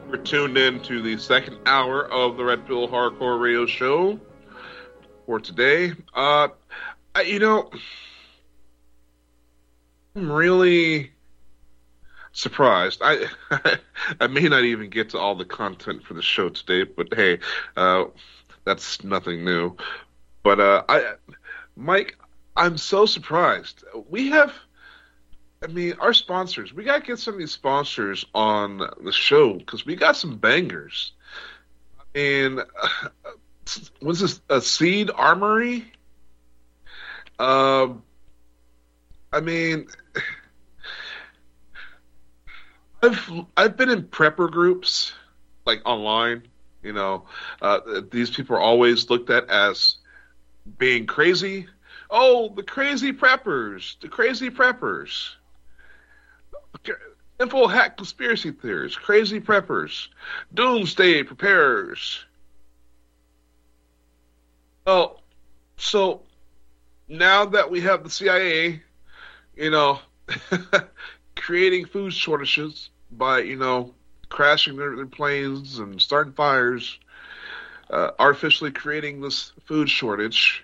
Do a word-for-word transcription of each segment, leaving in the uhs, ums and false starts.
We're tuned in to the second hour of the Red Pill Hardcore Radio Show for today. Uh, I, you know, I'm really surprised. I I may not even get to all the content for the show today, but hey, uh, that's nothing new. But uh, I, Mike, I'm so surprised. We have. I mean, our sponsors, we got to get some of these sponsors on the show because we got some bangers. And uh, was this a Seed Armory? Um, I mean, I've I've been in prepper groups, like online. You know, uh, these people are always looked at as being crazy. Oh, the crazy preppers, the crazy preppers. Info hack conspiracy theorists, crazy preppers, doomsday preparers. Oh, so now that we have the C I A, you know, creating food shortages by, you know, crashing their, their planes and starting fires, uh, artificially creating this food shortage.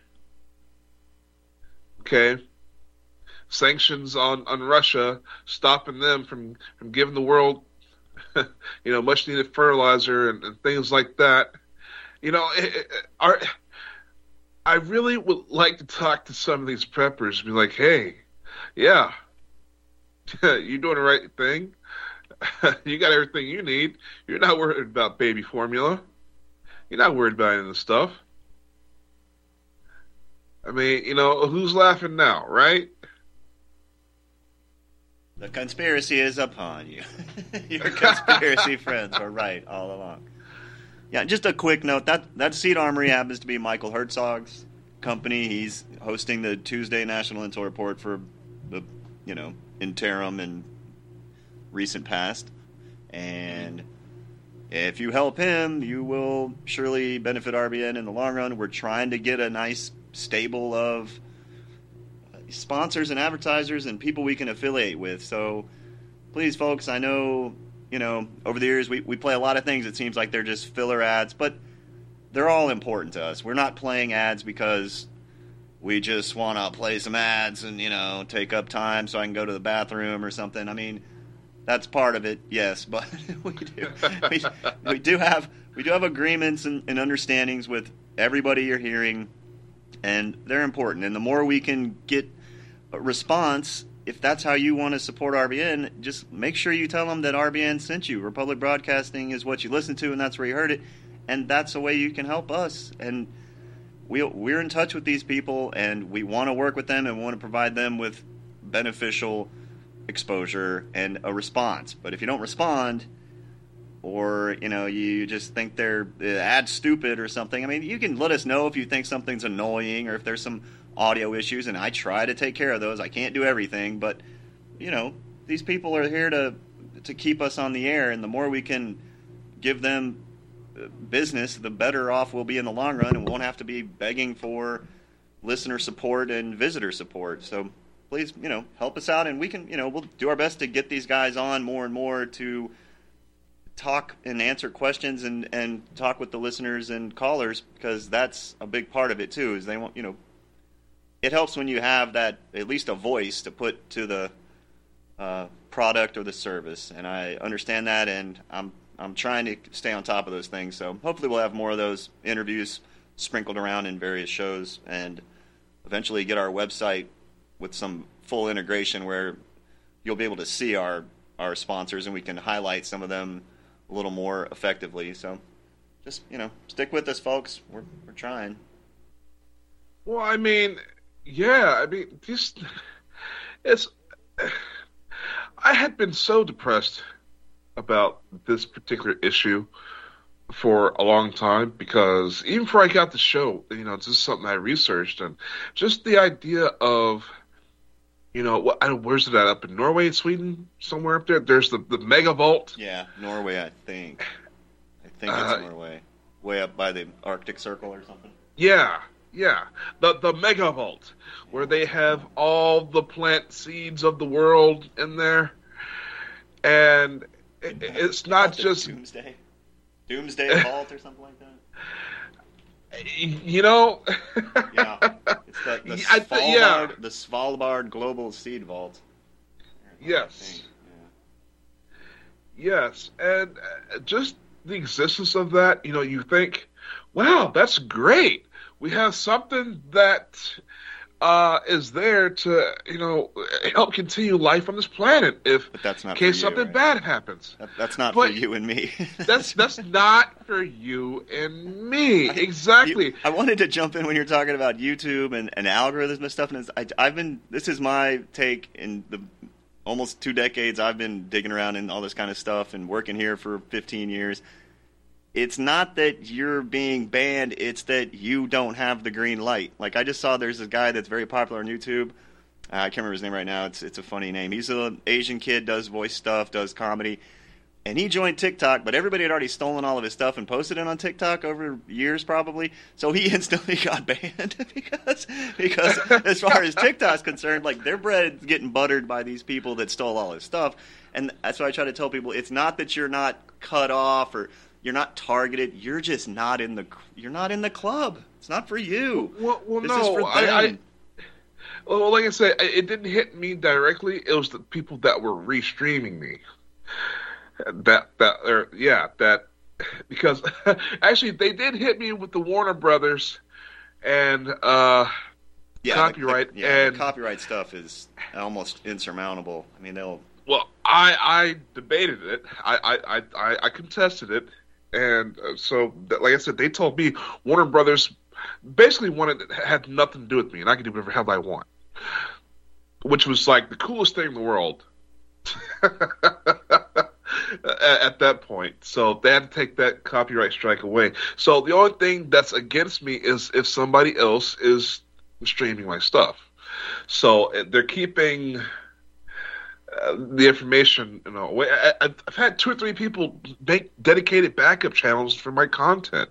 Okay. Sanctions on, on Russia, stopping them from, from giving the world, you know, much needed fertilizer and, and things like that. You know, it, it, our, I really would like to talk to some of these preppers and be like, hey, yeah, you're doing the right thing. You got everything you need. You're not worried about baby formula. You're not worried about any of this stuff. I mean, you know, who's laughing now, right? The conspiracy is upon you. Your conspiracy friends were right all along. Yeah, just a quick note. That that Seed Armory happens to be Michael Herzog's company. He's hosting the Tuesday National Intel Report for the, you know, interim and recent past. And if you help him, you will surely benefit R B N in the long run. We're trying to get a nice stable of sponsors and advertisers and people we can affiliate with. So please, folks, I know, you know, over the years we, we play a lot of things. It seems like they're just filler ads, but they're all important to us. We're not playing ads because we just want to play some ads and, you know, take up time so I can go to the bathroom or something. I mean, that's part of it, yes, but we do we, we do have we do have agreements and, and understandings with everybody you're hearing, and they're important. And the more we can get a response, if that's how you want to support R B N, just make sure you tell them that R B N sent you. Republic Broadcasting is what you listen to, and that's where you heard it, and that's a way you can help us. And we we're in touch with these people, and we want to work with them and want to provide them with beneficial exposure and a response. But if you don't respond, or, you know, you just think they're uh, ad stupid or something, I mean, you can let us know if you think something's annoying or if there's some audio issues, and I try to take care of those. I can't do everything, but, you know, these people are here to to keep us on the air, and the more we can give them business, the better off we'll be in the long run, and we won't have to be begging for listener support and visitor support. So please, you know, help us out, and we can, you know, we'll do our best to get these guys on more and more to talk and answer questions and, and talk with the listeners and callers, because that's a big part of it too, is they want, you know, it helps when you have that, at least a voice to put to the uh, product or the service, and I understand that, and I'm I'm trying to stay on top of those things, so hopefully we'll have more of those interviews sprinkled around in various shows, and eventually get our website with some full integration where you'll be able to see our, our sponsors, and we can highlight some of them a little more effectively. So just, you know, stick with us, folks. We're we're trying. Well, I mean, yeah, I mean, just, it's, I had been so depressed about this particular issue for a long time, because even before I got the show, you know, this is something I researched, and just the idea of, you know, what, I don't, where's it at? Up in Norway, Sweden, somewhere up there? There's the, the Mega Vault. Yeah, Norway, I think. I think it's uh, Norway. Way up by the Arctic Circle or something. Yeah, yeah. The the Mega Vault, where they have all the plant seeds of the world in there. And it, it's not just Doomsday, Doomsday Vault or something like that. You know, yeah, it's the, the I th- Svalbard, yeah. the Svalbard Global Seed Vault. Yes. Yeah. Yes, and uh, just the existence of that, you know, you think, wow, that's great. We have something that uh, is there to, you know, help continue life on this planet if but that's not in case for you, something right? bad happens. That, that's not but for you and me. that's that's not for you and me. Exactly. You, I wanted to jump in when you're talking about YouTube and, and algorithms and stuff. And it's, I, I've been, this is my take in the almost two decades I've been digging around in all this kind of stuff and working here for fifteen years. It's not that you're being banned, it's that you don't have the green light. Like, I just saw there's a guy that's very popular on YouTube. Uh, I can't remember his name right now. It's it's a funny name. He's an Asian kid, does voice stuff, does comedy. And he joined TikTok, but everybody had already stolen all of his stuff and posted it on TikTok over years probably. So he instantly got banned because, because as far as TikTok's concerned, like, their bread's getting buttered by these people that stole all his stuff. And that's why I try to tell people, it's not that you're not cut off or you're not targeted. You're just not in the you're not in the club. It's not for you. Well, well this no, is for them. I, I well, like I said, it didn't hit me directly. It was the people that were restreaming me. That that or yeah that because actually they did hit me with the Warner Brothers and uh, yeah, copyright the, the, yeah, and the copyright stuff is almost insurmountable. I mean, they'll. Well, I I debated it. I I I, I contested it, and uh, so like I said, they told me Warner Brothers basically wanted had nothing to do with me, and I could do whatever the hell I want, which was like the coolest thing in the world. At, at that point, so they had to take that copyright strike away. So the only thing that's against me is if somebody else is streaming my stuff. So they're keeping uh, the information. You know, I, I've had two or three people make dedicated backup channels for my content,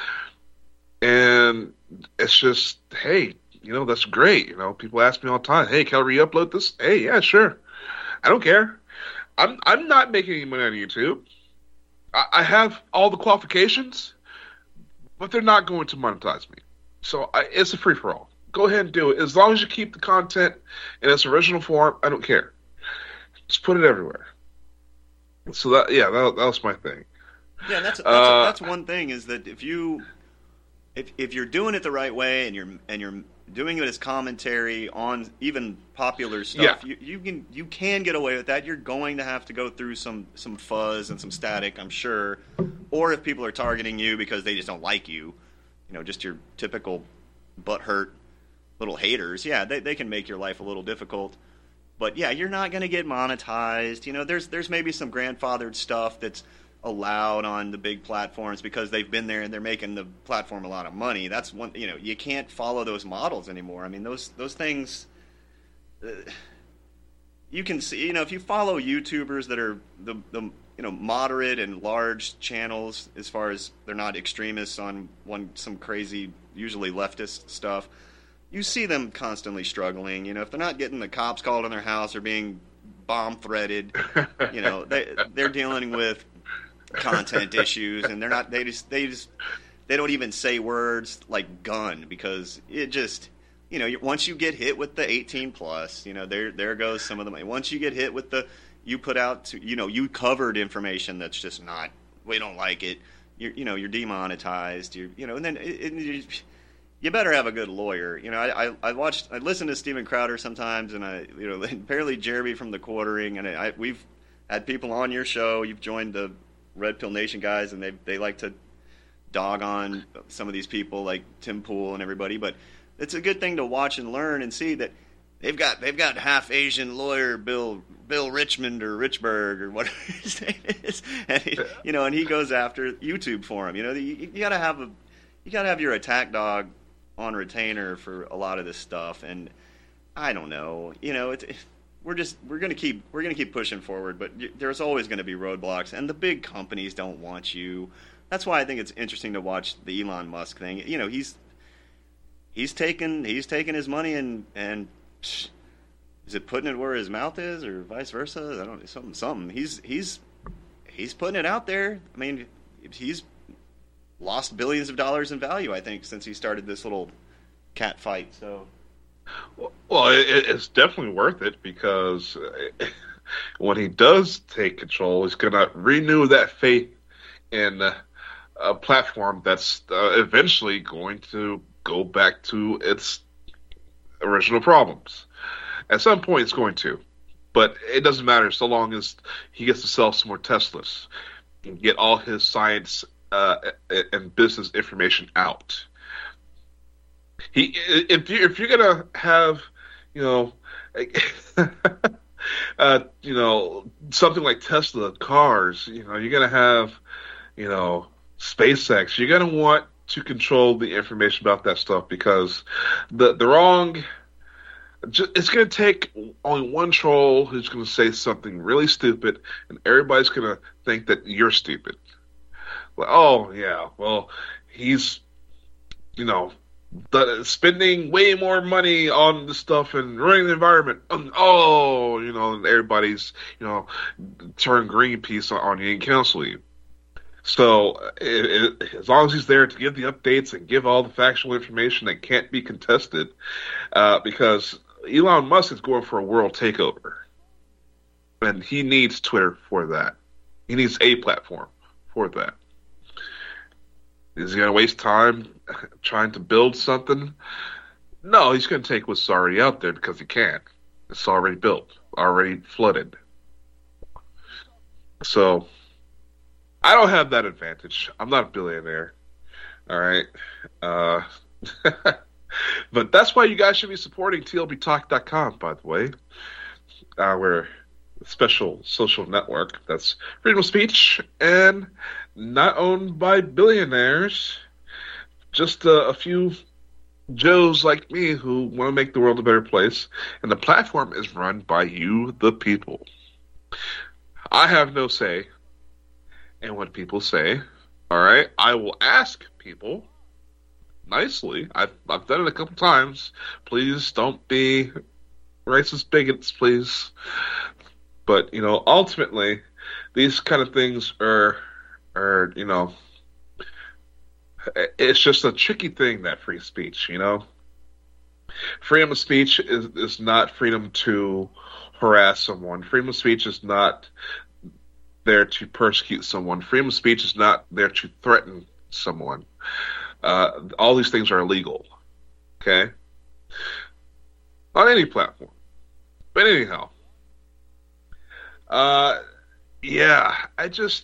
and it's just, hey, you know, that's great. You know, people ask me all the time, hey, can I re-upload this? Hey, yeah, sure. I don't care. I'm I'm not making any money on YouTube. I, I have all the qualifications, but they're not going to monetize me. So I, it's a free for all. Go ahead and do it. As long as you keep the content in its original form, I don't care. Just put it everywhere. So that yeah, that, that was my thing. Yeah, that's that's, uh, that's one thing is that if you if if you're doing it the right way and you're and you're doing it as commentary on even popular stuff, yeah. you, you can you can get away with that. You're going to have to go through some, some fuzz and some static, I'm sure. Or if people are targeting you because they just don't like you, you know, just your typical butthurt little haters, yeah, they they can make your life a little difficult. But yeah, you're not going to get monetized. You know, there's there's maybe some grandfathered stuff that's allowed on the big platforms because they've been there and they're making the platform a lot of money. That's one, you know, you can't follow those models anymore. I mean, those those things, uh, you can see, you know, if you follow YouTubers that are the, the, you know, moderate and large channels as far as they're not extremists on one, some crazy, usually leftist stuff, you see them constantly struggling. You know, if they're not getting the cops called on their house or being bomb threated, you know, they, they're dealing with content issues, and they're not. They just. They just. They don't even say words like gun because it just. You know, once you get hit with the eighteen plus, you know, there there goes some of the money. Once you get hit with the, you put out, to, you know, you covered information that's just not. We don't like it. You're, you know, you're demonetized. You're, you know, and then it, it, you better have a good lawyer. You know, I, I I watched, I listen to Steven Crowder sometimes, and I, you know, apparently Jeremy from the Quartering, and I we've had people on your show. You've joined the Red Pill Nation guys, and they they like to dog on some of these people like Tim Pool and everybody, but it's a good thing to watch and learn and see that they've got they've got half Asian lawyer Bill Bill Richmond or Richburg or whatever his name is, and he, you know, and he goes after YouTube for him. You know, you, you gotta have a you gotta have your attack dog on retainer for a lot of this stuff, and I don't know, you know, it's. We're just we're gonna keep we're gonna keep pushing forward, but there's always going to be roadblocks, and the big companies don't want you. That's why I think it's interesting to watch the Elon Musk thing. You know, he's he's taking he's taking his money and and psh, is it putting it where his mouth is, or vice versa? I don't know, something something. He's he's he's putting it out there. I mean, he's lost billions of dollars in value, I think, since he started this little cat fight. So, well, it, it's definitely worth it because when he does take control, he's going to renew that faith in uh, a platform that's uh, eventually going to go back to its original problems. At some point, it's going to. But it doesn't matter so long as he gets to sell some more Teslas and get all his science uh, and business information out. He, if you if you're gonna have, you know, uh, you know, something like Tesla cars, you know, you're gonna have, you know, SpaceX. You're gonna want to control the information about that stuff because the the wrong. It's going to take only one troll who's going to say something really stupid, and everybody's going to think that you're stupid. Well, oh, yeah, well, he's, you know, the, spending way more money on this stuff and ruining the environment. Um, oh, you know, and everybody's, you know, turn Greenpeace on, on you and cancel you. So it, it, as long as he's there to give the updates and give all the factual information that can't be contested, uh, because Elon Musk is going for a world takeover, and he needs Twitter for that. He needs a platform for that. Is he going to waste time trying to build something? No, he's going to take what's already out there because he can. It's already built, already flooded. So I don't have that advantage. I'm not a billionaire. All right. Uh, but that's why you guys should be supporting T L B talk dot com, by the way. Uh, we're a special social network that's freedom of speech and not owned by billionaires. Just uh, a few Joes like me who want to make the world a better place. And the platform is run by you, the people. I have no say in what people say. All right? I will ask people nicely. I've, I've done it a couple times. Please don't be racist bigots, please. But, you know, ultimately, these kind of things are, are, you know, it's just a tricky thing, that free speech, you know? Freedom of speech is, is not freedom to harass someone. Freedom of speech is not there to persecute someone. Freedom of speech is not there to threaten someone. Uh, all these things are illegal, okay? On any platform. But anyhow, uh, yeah, I just...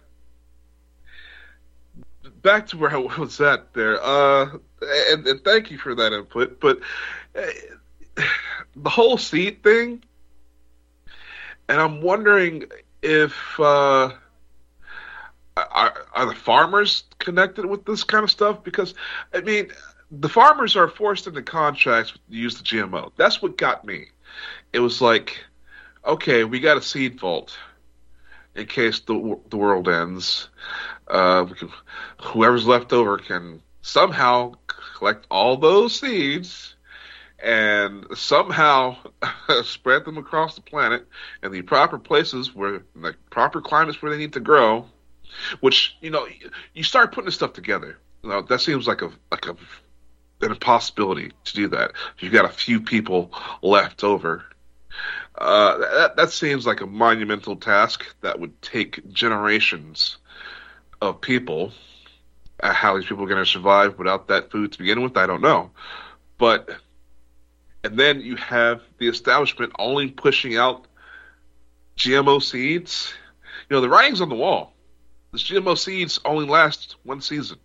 Back to where I was at there, uh, and, and thank you for that input, but uh, the whole seed thing, and I'm wondering if, uh, are, are the farmers connected with this kind of stuff? Because, I mean, the farmers are forced into contracts to use the G M O. That's what got me. It was like, okay, we got a seed vault in case the the world ends. Uh, we can, whoever's left over can somehow collect all those seeds and somehow spread them across the planet in the proper places where in the proper climates where they need to grow. Which, you know, you start putting this stuff together. You know, that seems like a like a an impossibility to do that. You've got a few people left over. Uh, that that seems like a monumental task that would take generations of people. Uh, how these people are going to survive without that food to begin with, I don't know. But, and then you have the establishment only pushing out G M O seeds. You know, the writing's on the wall. This G M O seeds only last one season.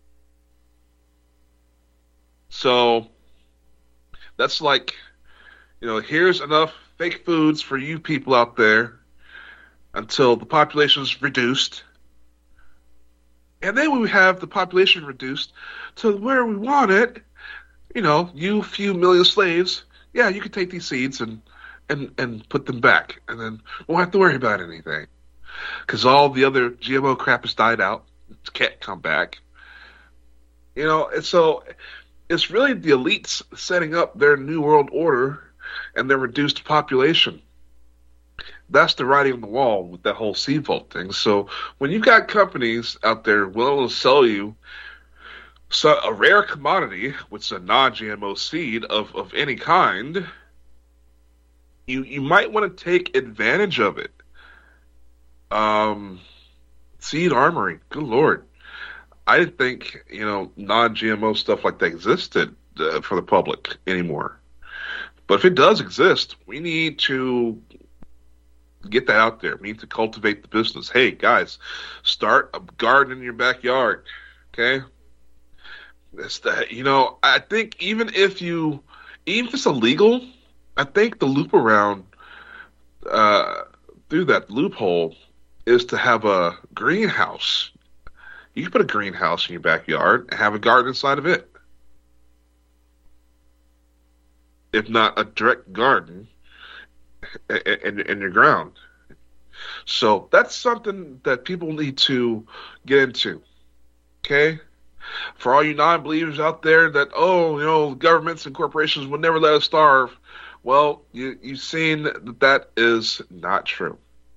So, that's like, you know, here's enough fake foods for you people out there until the population's reduced. And then when we have the population reduced to where we want it, you know, you few million slaves, yeah, you can take these seeds and, and, and put them back. And then we won't have to worry about anything. Because all the other G M O crap has died out. It can't come back. You know, and so it's really the elites setting up their new world order and their reduced population. that's the writing on the wall with that whole seed vault thing. So when you've got companies out there willing to sell you so a rare commodity, which is a non-G M O seed of, of any kind, you you might want to take advantage of it. Um, Seed Armory, good lord. I didn't think, you know, non-G M O stuff like that existed uh, for the public anymore. But if it does exist, we need to get that out there. We need to cultivate the business. Hey, guys, start a garden in your backyard, okay? That's the, you know, I think even if you, even if it's illegal, I think the loop around uh, through that loophole is to have a greenhouse. You can put a greenhouse in your backyard and have a garden inside of it. If not a direct garden in, in your ground. So that's something that people need to get into. Okay? For all you non-believers out there that, oh, you know, governments and corporations would never let us starve. Well, you, you've seen that that is not true.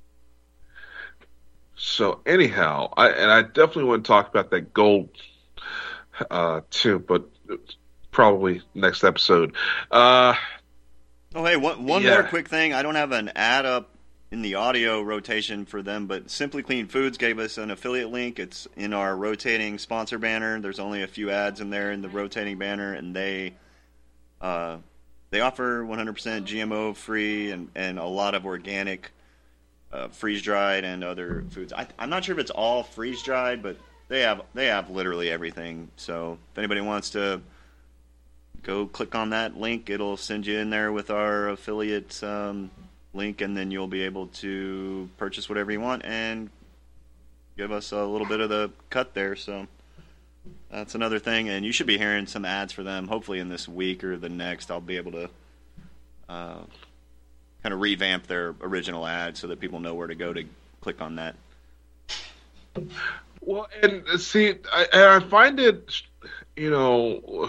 So anyhow, I, and I definitely want to talk about that gold uh, too, but probably next episode. Uh, oh, hey, one, one yeah. more quick thing. I don't have an ad up in the audio rotation for them, but Simply Clean Foods gave us an affiliate link. It's in our rotating sponsor banner. There's only a few ads in there in the rotating banner, and they uh, they offer one hundred percent G M O free and, and a lot of organic uh, freeze-dried and other foods. I, I'm not sure if it's all freeze-dried, but they have they have literally everything. So if anybody wants to go click on that link. It'll send you in there with our affiliate um, link, and then you'll be able to purchase whatever you want and give us a little bit of the cut there. So that's another thing, and you should be hearing some ads for them hopefully in this week or the next. I'll be able to uh, kind of revamp their original ad so that people know where to go to click on that. Well, and see, I, and I find it, you know,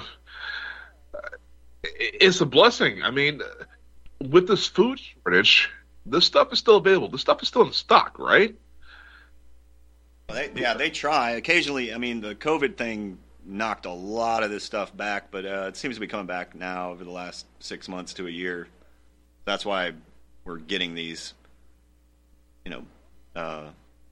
it's a blessing. I mean, with this food shortage, this stuff is still available. This stuff is still in stock, right? They, yeah, they try. Occasionally, I mean, the COVID thing knocked a lot of this stuff back, but uh, it seems to be coming back now over the last six months to a year. That's why we're getting these, you know, uh,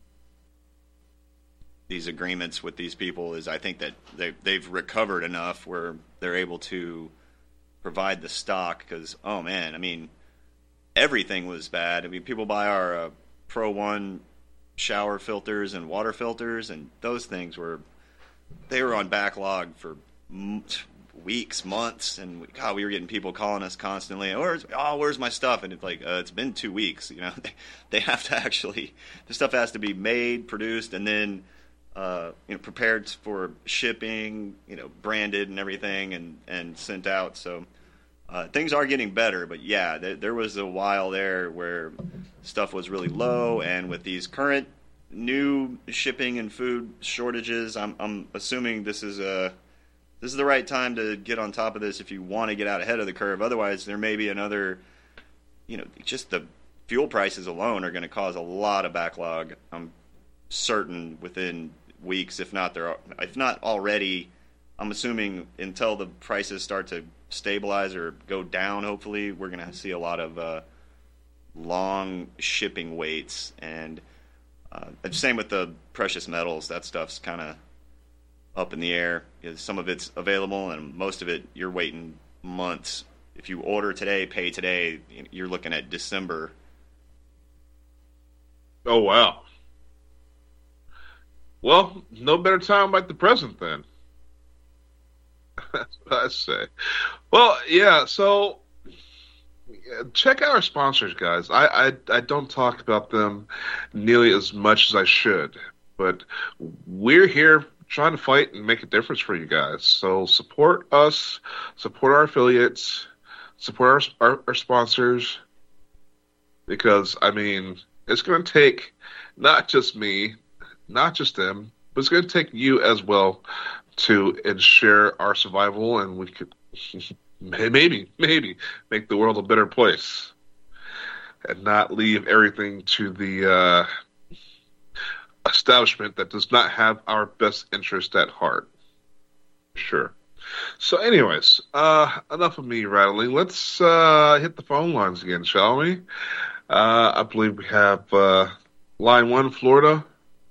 these agreements with these people. Is I think that they, they've recovered enough where they're able to provide the stock, because, oh man, I mean, everything was bad. I mean, people buy our uh, Pro One shower filters and water filters, and those things were, they were on backlog for m- weeks, months, and God, we were getting people calling us constantly, where's, oh, where's my stuff? And it's like, uh, it's been two weeks, you know, they, they have to actually, the stuff has to be made, produced, and then Uh, you know, prepared for shipping, you know, branded and everything, and, and sent out. So uh, things are getting better, but yeah, th- there was a while there where stuff was really low, and with these current new shipping and food shortages, I'm, I'm assuming this is a this is the right time to get on top of this if you want to get out ahead of the curve. Otherwise, there may be another, you know, just the fuel prices alone are going to cause a lot of backlog. I'm certain within weeks, if not there, if not already. I'm assuming until the prices start to stabilize or go down, hopefully, we're going to see a lot of uh, long shipping waits. And uh, same with the precious metals. That stuff's kind of up in the air. Some of it's available, and most of it you're waiting months. If you order today, pay today, you're looking at December. Oh, wow. Well, no better time like the present, then. That's what I say. Well, yeah, so yeah, check out our sponsors, guys. I, I, I don't talk about them nearly as much as I should, but we're here trying to fight and make a difference for you guys. So support us, support our affiliates, support our, our, our sponsors, because, I mean, it's going to take not just me, not just them, but it's going to take you as well to ensure our survival, and we could maybe, maybe make the world a better place. and not leave everything to the uh, establishment that does not have our best interest at heart. Sure. So, anyways, uh, enough of me rattling. Let's uh, hit the phone lines again, shall we? Uh, I believe we have uh, line one, Florida.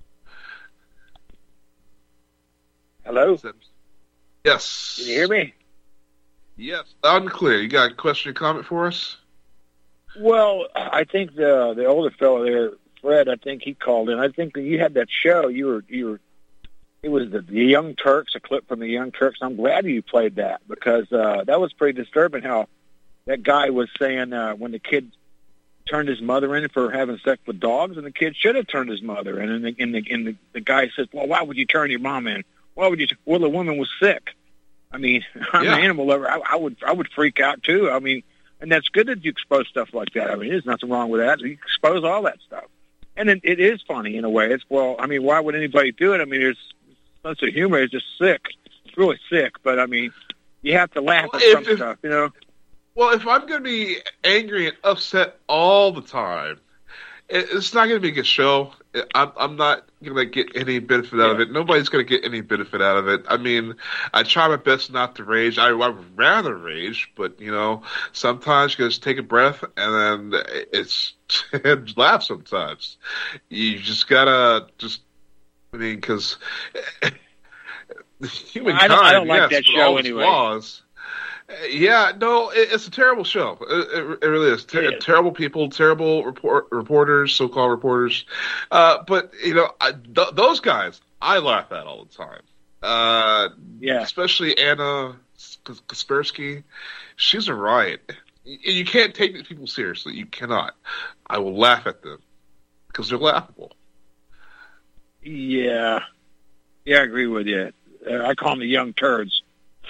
Hello? That... Yes. Can you hear me? Yes, loud and clear. You got a question or comment for us? Well, I think the the older fellow there, Fred, I think he called in. I think that you had that show. You were you were. It was the, the Young Turks, a clip from the Young Turks. I'm glad you played that because uh, that was pretty disturbing. How that guy was saying uh, when the kid turned his mother in for having sex with dogs, and the kid should have turned his mother in. And the and the, and the, the guy says, "Well, why would you turn your mom in? Why would you?" Well, the woman was sick. I mean, I'm yeah. an animal lover. I, I would I would freak out too. I mean, and that's good that you expose stuff like that. I mean, there's nothing wrong with that. You expose all that stuff, and it, it is funny in a way. It's well, I mean, why would anybody do it? I mean, there's sense of humor is just sick. It's really sick, but I mean, you have to laugh well, at some if, stuff, you know. Well, if I'm going to be angry and upset all the time, it, it's not going to be a good show. I'm, I'm not going to get any benefit out yeah. of it. Nobody's going to get any benefit out of it. I mean, I try my best not to rage. I, I would rather rage, but you know, sometimes you just take a breath and then it's laugh. Sometimes you just gotta just. I mean, because humankind, I don't, I don't like yes, that show anyway. Flaws, yeah, no, it, it's a terrible show. It, it, it really is. Ter- it is. Terrible people, terrible report, reporters, so-called reporters. Uh, but, you know, I, th- those guys, I laugh at all the time. Uh, yeah. Especially Anna Kaspersky. She's a riot. You, you can't take these people seriously. You cannot. I will laugh at them because they're laughable. Yeah, yeah, I agree with you. Uh, I call them the young turds.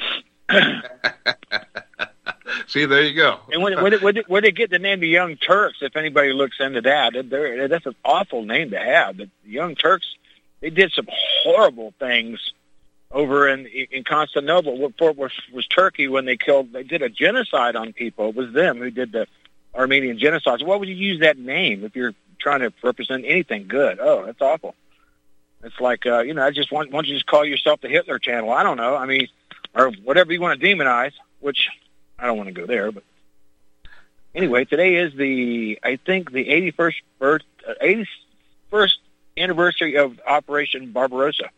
See, there you go. And when, when, when, when they get the name the Young Turks, if anybody looks into that, they're, that's an awful name to have. The Young Turks, they did some horrible things over in in Constantinople. What was, was Turkey when they killed? They did a genocide on people. It was them who did the Armenian genocide. So why would you use that name if you're trying to represent anything good? Oh, that's awful. It's like, uh, you know, I just want, want you to just call yourself the Hitler Channel. I don't know. I mean, or whatever you want to demonize, which I don't want to go there. But anyway, today is the, I think, the eighty-first birth, uh, eighty-first anniversary of Operation Barbarossa.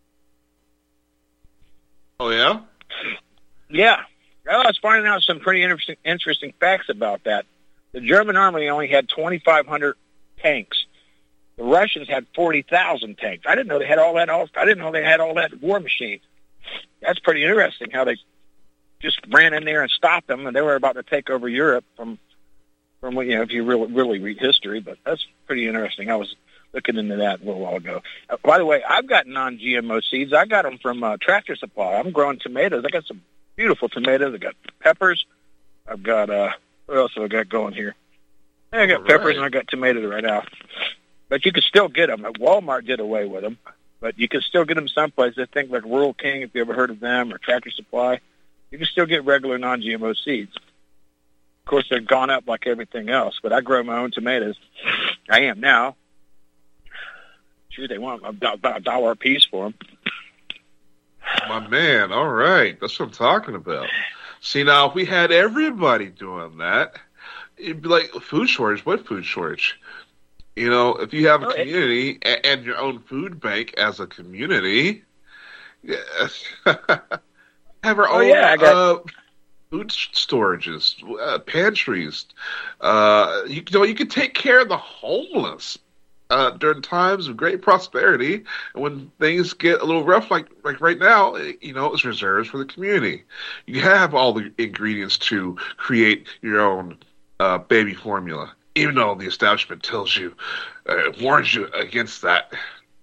Oh, yeah? Yeah. Well, I was finding out some pretty interesting, interesting facts about that. The German army only had twenty-five hundred tanks. The Russians had forty thousand tanks. I didn't know they had all that. All, I didn't know they had all that war machines. That's pretty interesting how they just ran in there and stopped them, and they were about to take over Europe from, from you know, if you really, really read history. But that's pretty interesting. I was looking into that a little while ago. Uh, by the way, I've got non-G M O seeds. I got them from uh, Tractor Supply. I'm growing tomatoes. I got some beautiful tomatoes. I got peppers. I've got, uh, what else have I got going here? I got all peppers right. And I got tomatoes right now. But you can still get them. Walmart did away with them, but you can still get them someplace. I think like Rural King, if you ever heard of them, or Tractor Supply. You can still get regular non-G M O seeds. Of course, they've gone up like everything else, but I grow my own tomatoes. I am now. Sure, they want about a dollar a piece for them. My man, all right. That's what I'm talking about. See, now, if we had everybody doing that, it'd be like food shortage. What food shortage? You know, if you have a community and your own food bank as a community, yeah, have our oh, own yeah, I got... uh, food storages, uh, pantries. Uh, you, you know, you could take care of the homeless uh, during times of great prosperity, and when things get a little rough, like like right now, you know, it's reserves for the community. You have all the ingredients to create your own uh, baby formula. Even though the establishment tells you, uh, warns you against that.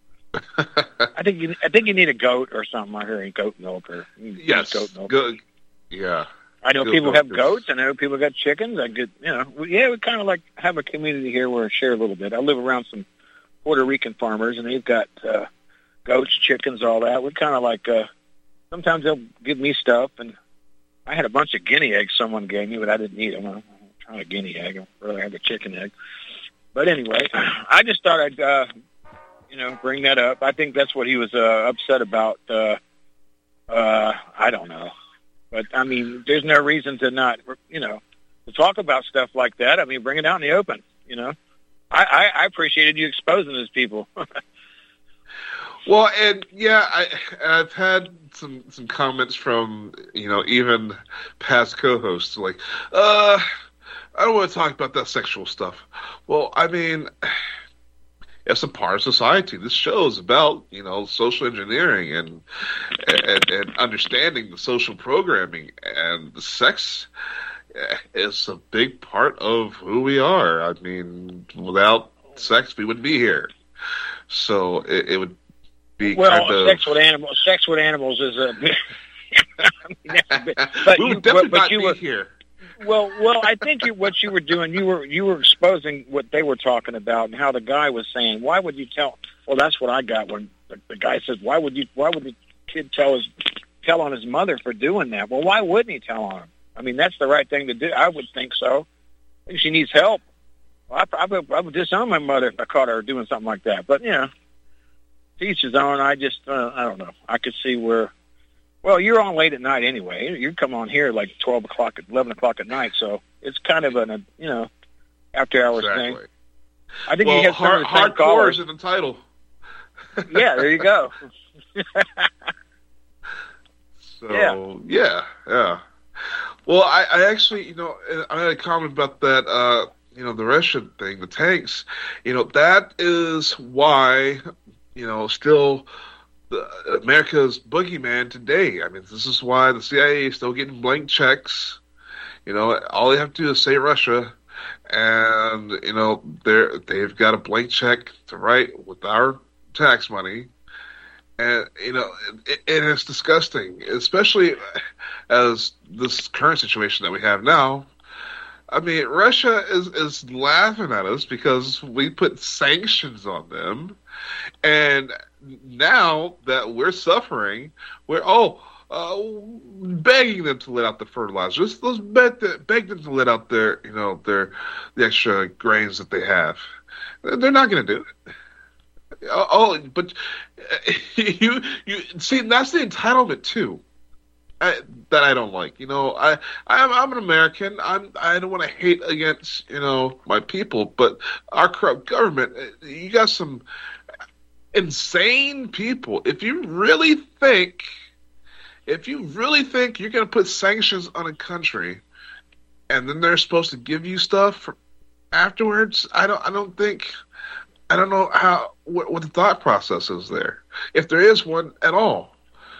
I think you, I think you need a goat or something. I hear goat milk or yes, goat milk. Good. Yeah. I know Good people milk have is... goats. I know people got chickens. I get, you know, we, yeah, we kind of like have a community here where we share a little bit. I live around some Puerto Rican farmers, and they've got uh, goats, chickens, all that. We kind of like. Uh, sometimes they'll give me stuff, and I had a bunch of guinea eggs someone gave me, but I didn't eat them. I'm not a guinea egg. I'd rather have a chicken egg. But anyway, I just thought I'd, uh, you know, bring that up. I think that's what he was uh, upset about. Uh, uh, I don't know. But, I mean, there's no reason to not, you know, to talk about stuff like that. I mean, bring it out in the open, you know. I, I, I appreciated you exposing those people. Well, and yeah, I, I've had some, some comments from, you know, even past co-hosts like, uh, I don't want to talk about that sexual stuff. Well, I mean, it's a part of society. This show is about, you know, social engineering and, and, and understanding the social programming, and the sex is a big part of who we are. I mean, without sex, we wouldn't be here. So it, it would be well, kind of... sex with animals. Sex with animals is a. I mean, that's a bit, but we would you, definitely but not you be were, here. Well, well, I think you, what you were doing, you were you were exposing what they were talking about and how the guy was saying. Why would you tell? Well, that's what I got when the, the guy says, "Why would you? Why would the kid tell his tell on his mother for doing that?" Well, why wouldn't he tell on him? I mean, that's the right thing to do. I would think so. I think she needs help. Well, I, I, would, I would disown my mother if I caught her doing something like that. But, you know, to each his own. I just, uh, I don't know. I could see where, well, you're on late at night anyway. You come on here like twelve o'clock, eleven o'clock at night. So it's kind of a, you know, after hours Exactly. thing. I think well, you get some hard, of the same hardcore callers. is in the title. Yeah, there you go. So, yeah, yeah. yeah. Well, I, I actually, you know, I had a comment about that, uh, you know, the Russian thing, the tanks. You know, that is why, you know, still the, America's boogeyman today. I mean, this is why the C I A is still getting blank checks. You know, all they have to do is say Russia, and, you know, they're, they've got a blank check to write with our tax money. And, you know, it, it is disgusting, especially as this current situation that we have now. I mean, Russia is, is laughing at us because we put sanctions on them. And now that we're suffering, we're, oh, uh, begging them to let out the fertilizer. Let's, let's beg, the, beg them to let out their, you know, their the extra grains that they have. They're not going to do it. Oh, but you you see, that's the entitlement too, I, that I don't like. You know, I I'm, I'm an American. I'm I don't want to hate against, you know, my people, but our corrupt government. You got some insane people. If you really think, if you really think you're going to put sanctions on a country, and then they're supposed to give you stuff afterwards, I don't I don't think. I don't know how what, what the thought process is there, if there is one at all.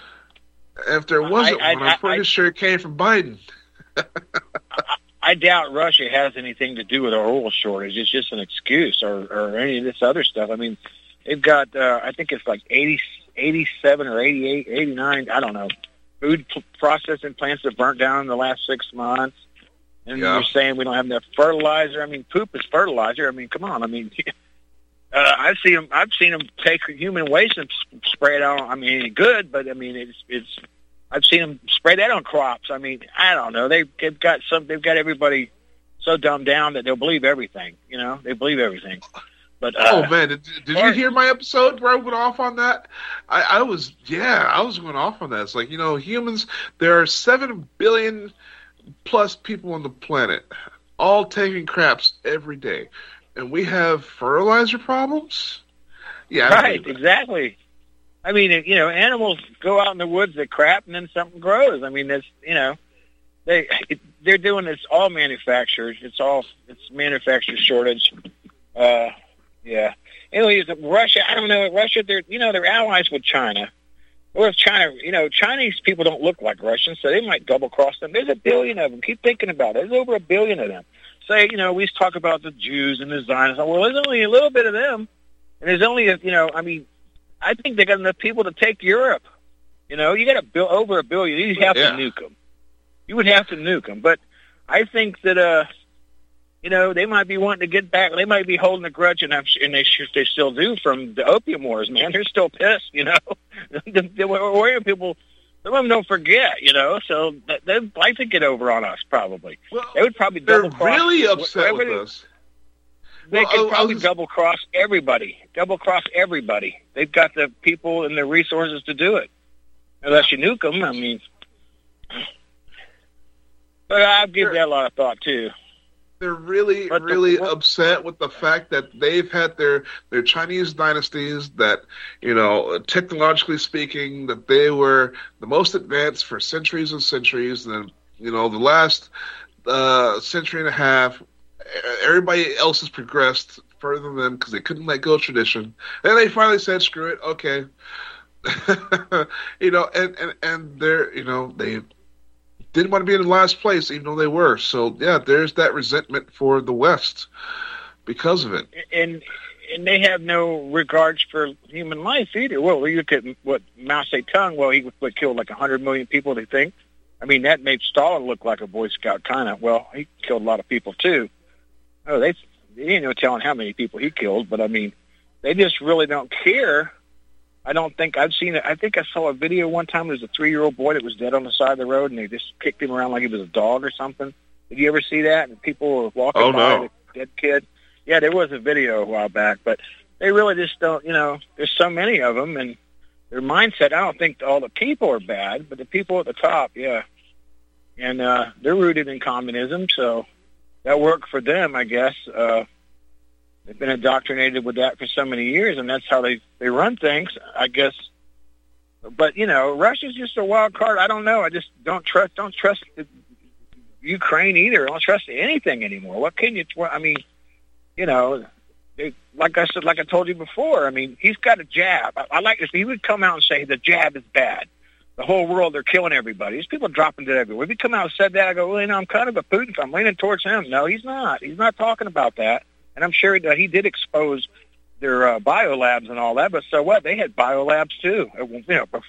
If there wasn't I, I, one, I'm pretty I, sure it came from Biden. I, I doubt Russia has anything to do with our oil shortage. It's just an excuse, or, or any of this other stuff. I mean, they've got, uh, I think it's like eighty, eighty-seven or eighty-eight, eighty-nine, I don't know, food p- processing plants that burnt down in the last six months. And Yeah. you're saying we don't have enough fertilizer. I mean, poop is fertilizer. I mean, come on. I mean... Uh, I've seen them. I've seen them take human waste and spray it out. I mean, it ain't good, but I mean, it's it's. I've seen them spray that on crops. I mean, I don't know. They, they've got some. They've got everybody so dumbed down that they'll believe everything. You know, they believe everything. But uh, oh man, did, did you hear my episode where I went off on that? I, I was, yeah, I was going off on that. It's like, you know, humans. There are seven billion plus people on the planet, all taking craps every day. And we have fertilizer problems? Yeah, right, exactly. I mean, you know, animals go out in the woods, they crap, and then something grows. I mean, that's, you know, they it, they're doing this all manufacturers. It's all it's manufacturer shortage. Uh, yeah. Anyways, Russia. I don't know. Russia. They're you know they're allies with China. Or if China, you know, Chinese people don't look like Russians, so they might double cross them. There's a billion of them. Keep thinking about it. There's over a billion of them. Say, you know, we talk about the Jews and the Zionists. Well, there's only a little bit of them. And there's only, a, you know, I mean, I think they got enough people to take Europe. You know, you got a bill, over a billion. You have yeah. to nuke them. You would have to nuke them. But I think that, uh, you know, they might be wanting to get back. They might be holding a grudge, and, I'm, and they, they still do, from the opium wars, man. They're still pissed, you know. the, the Warrior people, some of them don't forget, you know, so they'd like to get over on us, probably. Well, they would probably they're double cross. really upset with us. They well, could I, probably I was... double cross everybody. Double cross everybody. They've got the people and the resources to do it. Unless you nuke them, I mean. But I give they're, that a lot of thought too. They're really, but really the, upset with the fact that they've had their their Chinese dynasties that, you know, technologically speaking, that they were the most advanced for centuries and centuries, and then, you know, the last uh, century and a half. Everybody else has progressed further than them because they couldn't let go of tradition. And they finally said, screw it, okay. you know, and, and, and they're, you know, they didn't want to be in the last place, even though they were. So, yeah, there's that resentment for the West because of it. And and they have no regards for human life either. Well, you look at what Mao Zedong, well, he would kill like one hundred million people, they think. I mean, that made Stalin look like a Boy Scout kind of. Well, he killed a lot of people, too. Oh, they, they ain't no telling how many people he killed, but I mean, they just really don't care. I don't think I've seen it. I think I saw a video one time. There was a three-year-old boy that was dead on the side of the road, and they just kicked him around like he was a dog or something. Did you ever see that? And people were walking oh, by no. the dead kid. Yeah, there was a video a while back, but they really just don't. You know, there's so many of them, and their mindset. I don't think all the people are bad, but the people at the top, yeah, and uh, they're rooted in communism, so. That worked for them, I guess. Uh, they've been indoctrinated with that for so many years, and that's how they, they run things, I guess. But, you know, Russia's just a wild card. I don't know. I just don't trust don't trust Ukraine either. I don't trust anything anymore. What can you – I mean, you know, they, like I said, like I told you before, I mean, he's got a jab. I, I like if he would come out and say the jab is bad. The whole world, they're killing everybody. There's people dropping dead everywhere. If he come out and said that, I go, well, you know, I'm kind of a Putin. I'm leaning towards him. No, he's not. He's not talking about that. And I'm sure that he did expose their uh, biolabs and all that. But so what? They had biolabs too. You know, bef-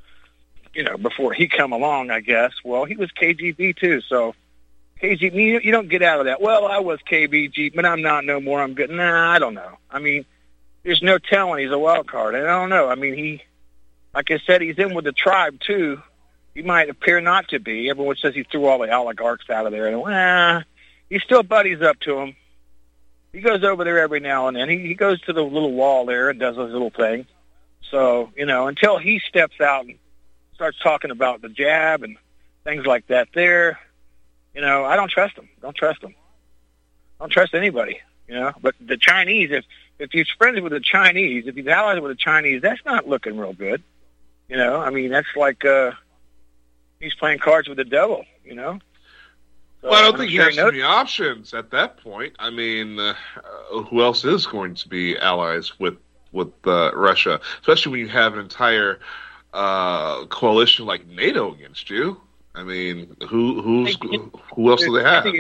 you know, before he come along, I guess. Well, he was K G B too. So K G B, you, you don't get out of that. Well, I was K B G, but I'm not no more. I'm good. Nah, I don't know. I mean, there's no telling. He's a wild card. And I don't know. I mean, he. Like I said, he's in with the tribe, too. He might appear not to be. Everyone says he threw all the oligarchs out of there. And, well, he still buddies up to him. He goes over there every now and then. He, he goes to the little wall there and does his little thing. So, you know, until he steps out and starts talking about the jab and things like that there, you know, I don't trust him. Don't trust him. Don't trust anybody, you know. But the Chinese, if, if he's friends with the Chinese, if he's allies with the Chinese, that's not looking real good. You know, I mean, that's like uh, he's playing cards with the devil, you know? So well, I don't I'm think he sure has knows- too many options at that point. I mean, uh, who else is going to be allies with, with uh, Russia? Especially when you have an entire uh, coalition like NATO against you. I mean, who who's who else do they have?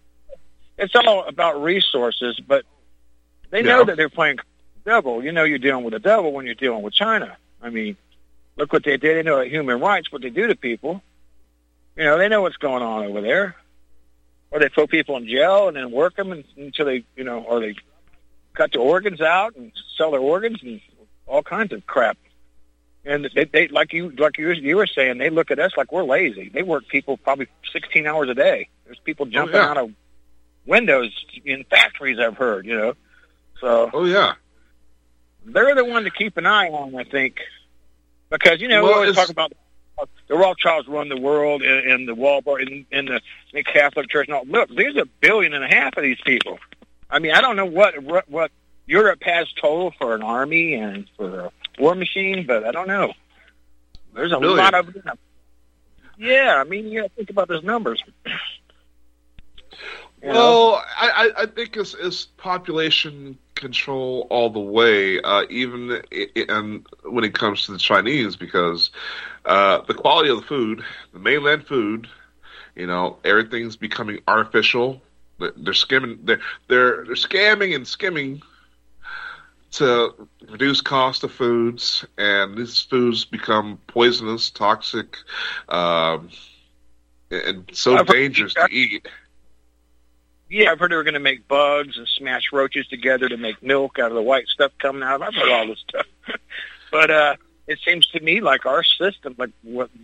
It's all about resources, but they know Yeah. that they're playing devil. You know you're dealing with the devil when you're dealing with China. I mean, look what they did. They know human rights, what they do to people. You know, they know what's going on over there. Or they put people in jail and then work them until they, you know, or they cut their organs out and sell their organs and all kinds of crap. And they, they like you, like you, you were saying, they look at us like we're lazy. They work people probably sixteen hours a day. There's people jumping oh, yeah. out of windows in factories, I've heard, you know. So Oh, yeah. they're the one to keep an eye on, I think, because you know Well, we always it's- talk about the Rothschilds run the world and, and the Walmart and, and the, the Catholic Church. No, look, there's a billion and a half of these people. I mean, I don't know what what, what Europe has total for an army and for a war machine, but I don't know. There's a Billion. lot of them. Yeah, I mean, you got to think about those numbers. You know? Well, I, I- I think it's, it's population control all the way, uh, even i- i- and when it comes to the Chinese, because uh, the quality of the food, the mainland food, you know, everything's becoming artificial. They're, they're skimming, they're, they're they're scamming and skimming to reduce cost of foods, and these foods become poisonous, toxic, um, and so I've heard- dangerous to eat. Yeah, I've heard they were going to make bugs and smash roaches together to make milk out of the white stuff coming out. I've heard all this stuff. But uh, it seems to me like our system, like what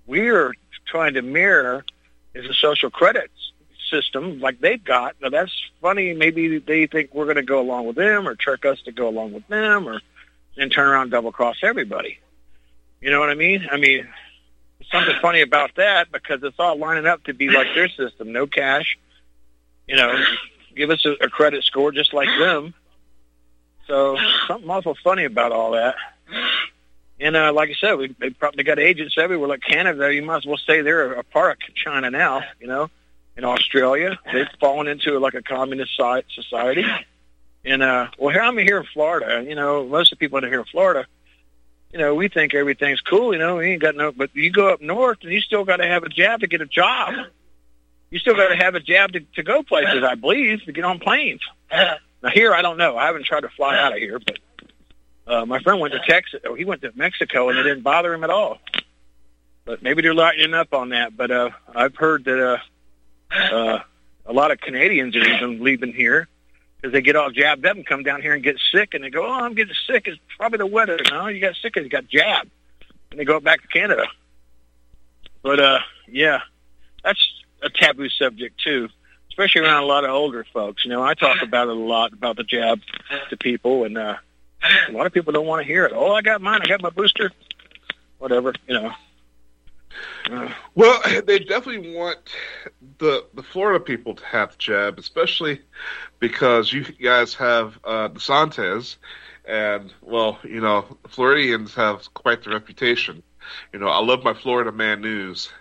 we're trying to mirror is a social credit system like they've got. Now, that's funny. Maybe they think we're going to go along with them or trick us to go along with them or then turn around and double-cross everybody. You know what I mean? I mean, there's something funny about that because it's all lining up to be like their system. No cash. You know, give us a, a credit score just like them. So something awful funny about all that. And uh, like I said, we, they probably got agents everywhere. Like Canada, you might as well say they're a part of China now, you know. In Australia, they've fallen into like a communist society. And, uh, well, here I'm here in Florida. You know, most of the people that are here in Florida, you know, we think everything's cool. You know, we ain't got no, but you go up north and you still got to have a jab to get a job. You still got to have a jab to, to go places, I believe, to get on planes. Now here, I don't know. I haven't tried to fly out of here, but uh, my friend went to Texas. He went to Mexico, and it didn't bother him at all. But maybe they're lightening up on that. But uh, I've heard that uh, uh, a lot of Canadians are even leaving here because they get all jabbed up and come down here and get sick, and they go, oh, I'm getting sick. It's probably the weather. No, you got sick because you got jabbed. And they go back to Canada. But, uh, yeah, that's a taboo subject, too, especially around a lot of older folks. You know, I talk about it a lot, about the jab to people, and uh, a lot of people don't want to hear it. Oh, I got mine. I got my booster. Whatever, you know. Uh, well, they definitely want the the Florida people to have the jab, especially because you guys have uh, DeSantis, and, well, you know, Floridians have quite the reputation. You know, I love my Florida man news.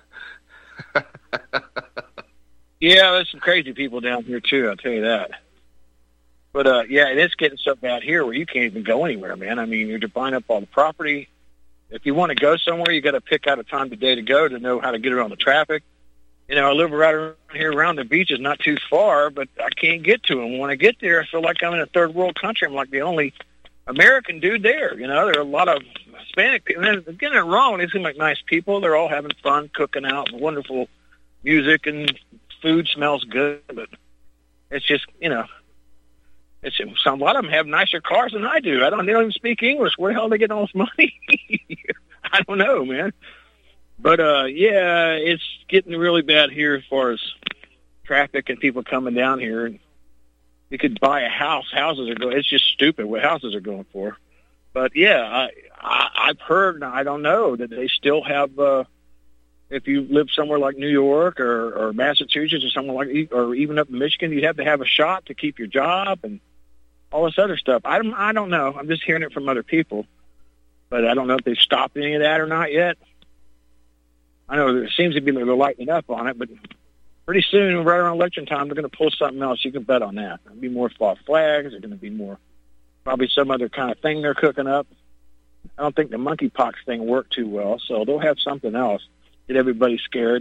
Yeah, there's some crazy people down here, too, I'll tell you that. But, uh, yeah, it is getting so bad here where you can't even go anywhere, man. I mean, you're buying up all the property. If you want to go somewhere, you got to pick out a time of day to go to know how to get around the traffic. You know, I live right around here around the beaches, not too far, but I can't get to them. When I get there, I feel like I'm in a third world country. I'm like the only American dude there. You know, there are a lot of Hispanic people. And they're getting it wrong. They seem like nice people. They're all having fun, cooking out, wonderful music, and food smells good. But it's just, you know, it's some, a lot of them have nicer cars than I do. I don't, they don't even speak English. Where the hell are they getting all this money? I don't know, man. But, uh, yeah, it's getting really bad here as far as traffic and people coming down here. You could buy a house. Houses are going, it's just stupid what houses are going for. But, yeah, I, I, I've heard, I don't know, that they still have, uh, if you live somewhere like New York or, or Massachusetts or somewhere like, or even up in Michigan, you'd have to have a shot to keep your job and all this other stuff. I don't, I don't know. I'm just hearing it from other people. But I don't know if they've stopped any of that or not yet. I know there seems to be they're lightening up on it, but pretty soon, right around election time, they're going to pull something else. You can bet on that. There'll be more false flags. There's going to be more, probably some other kind of thing they're cooking up. I don't think the monkeypox thing worked too well, so they'll have something else. Get everybody scared.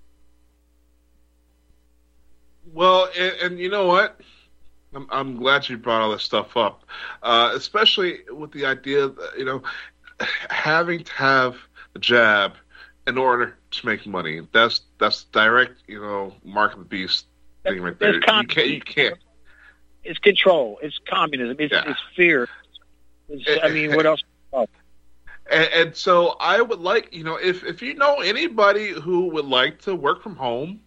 Well, and, and you know what? I'm, I'm glad you brought all this stuff up, uh, especially with the idea that, you know, having to have the jab in order to make money. That's that's direct, you know, mark of the beast thing right there. You can't, you can't. It's control. It's communism. It's, yeah. it's fear. It's, I mean, what else? Oh. And, and so I would like, you know, if, if you know anybody who would like to work from home,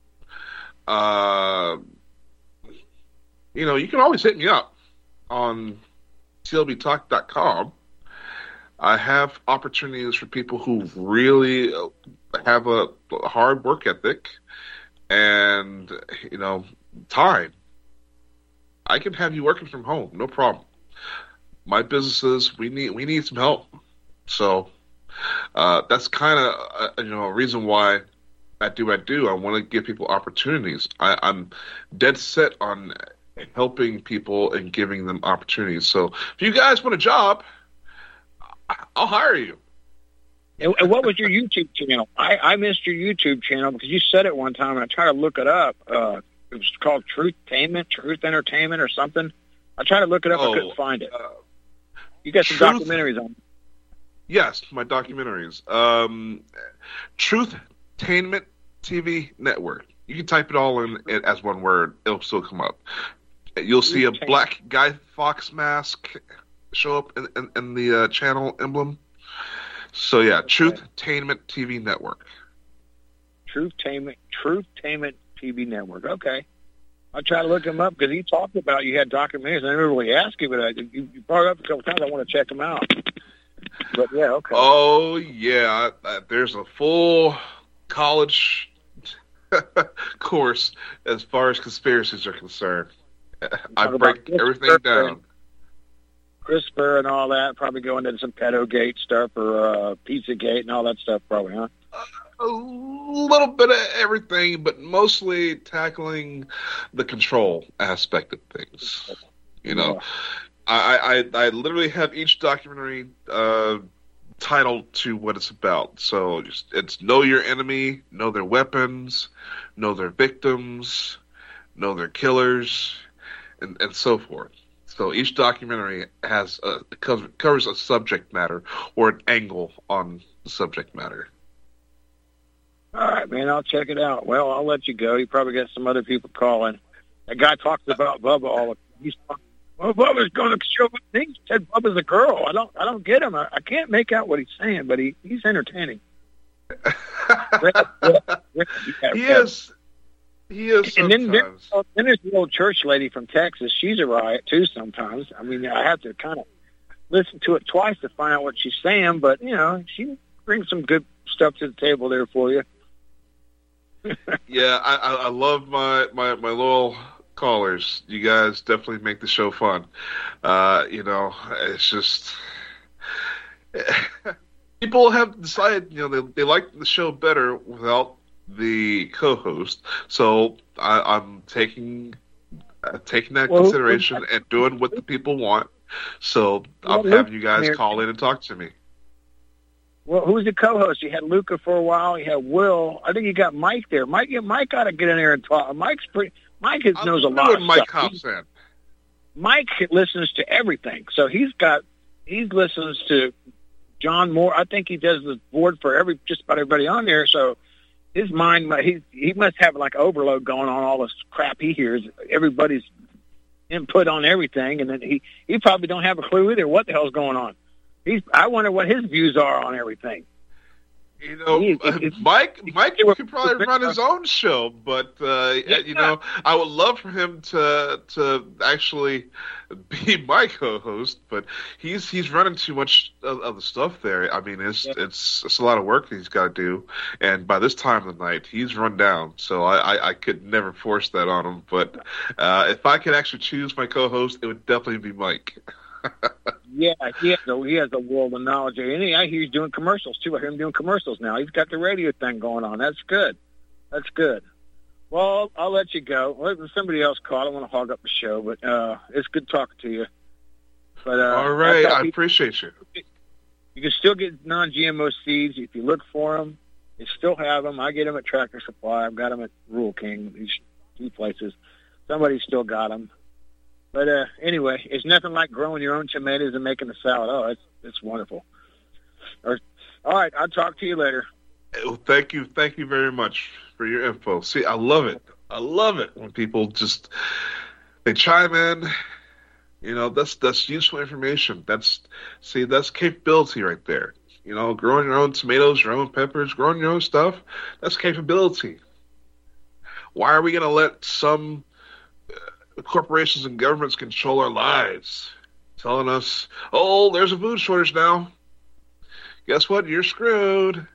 uh, you know, you can always hit me up on T L B talk dot com. I have opportunities for people who really have a hard work ethic and, you know, time. I can have you working from home, no problem. My businesses, we need we need some help. So uh, that's kind of uh, you know a reason why I do what I do. I want to give people opportunities. I, I'm dead set on helping people and giving them opportunities. So if you guys want a job, I'll hire you. And what was your YouTube channel? I, I missed your YouTube channel because you said it one time, and I tried to look it up. Uh, it was called Truthtainment, Truth Entertainment, or something. I tried to look it up, oh, I couldn't find it. Uh, you got some Truth, documentaries on it. Yes, my documentaries. Um, Truthtainment T V Network. You can type it all in it as one word. It'll still come up. You'll see a black Guy Fawkes mask show up in, in, in the uh, channel emblem. So yeah, Okay. Truthtainment T V Network. Truthtainment, Truthtainment T V Network. Okay. I try to look him up because he talked about you had documentaries. I never really asked you, but I, you, you brought it up a couple times. I want to check them out. But yeah, okay. Oh yeah, uh, there's a full college course as far as conspiracies are concerned. I Talk break about everything CRISPR down. and CRISPR and all that. Probably going into some pedogate stuff or uh, Pizzagate and all that stuff. Probably, huh? A little bit of everything, but mostly tackling the control aspect of things. You know, Yeah. I, I, I literally have each documentary uh, titled to what it's about. So just, it's know your enemy, know their weapons, know their victims, know their killers, and, and so forth. So each documentary has a, covers, covers a subject matter or an angle on the subject matter. All right, man. I'll check it out. Well, I'll let you go. You probably got some other people calling. That guy talks about Bubba all the He's talking. Well, Bubba's going to show up. He said Bubba's a girl. I don't. I don't get him. I, I can't make out what he's saying, but he, he's entertaining. He is. He is And then, there, sometimes. then there's the old church lady from Texas. She's a riot too. Sometimes. I mean, I have to kind of listen to it twice to find out what she's saying. But you know, she brings some good stuff to the table there for you. Yeah, I, I, I love my, my, my loyal callers. You guys definitely make the show fun. Uh, you know, it's just people have decided, you know, they they like the show better without the co-host. So I, I'm taking uh, taking that Well, consideration and doing what the people want. So I'm Well, having you guys Luke- call in and talk to me. Well, who's the co-host? You had Luca for a while. You had Will. I think you got Mike there. Mike, Mike got to get in there and talk. Mike's pretty. Mike is, knows a I'm lot doing of Mike stuff. Hobbs in. Mike listens to everything, so he's got he listens to John Moore. I think he does the board for every just about everybody on there. So his mind, he he must have like overload going on. All this crap he hears, everybody's input on everything, and then he he probably don't have a clue either what the hell's going on. He's. I wonder what his views are on everything. You know, He- he- Mike Mike he- could probably run his own show, but uh, Yeah. you know, I would love for him to to actually be my co-host. But he's he's running too much of, of the stuff there. I mean, it's Yeah. it's it's a lot of work he's got to do, and by this time of the night, he's run down. So I, I, I could never force that on him. But uh, if I could actually choose my co-host, it would definitely be Mike. Yeah, he has a, he has a world of knowledge. And he, I hear he's doing commercials, too. I hear him doing commercials now. He's got the radio thing going on. That's good. That's good. Well, I'll let you go. Let somebody else call. I don't want to hog up the show, but uh, it's good talking to you. But uh, All right, I'll I tell appreciate you. people, you can still get non-G M O seeds if you look for them. They still have them. I get them at Tractor Supply. I've got them at Rural King, these two places. Somebody's still got them. But uh, anyway, it's nothing like growing your own tomatoes and making a salad. Oh, it's it's wonderful. Or, all right, I'll talk to you later. Well, thank you, thank you very much for your info. See, I love it. I love it when people just they chime in. You know, that's that's useful information. That's see, that's capability right there. You know, growing your own tomatoes, your own peppers, growing your own stuff. That's capability. Why are we going to let some uh, corporations and governments control our lives, telling us, "Oh, there's a food shortage now. Guess what? You're screwed."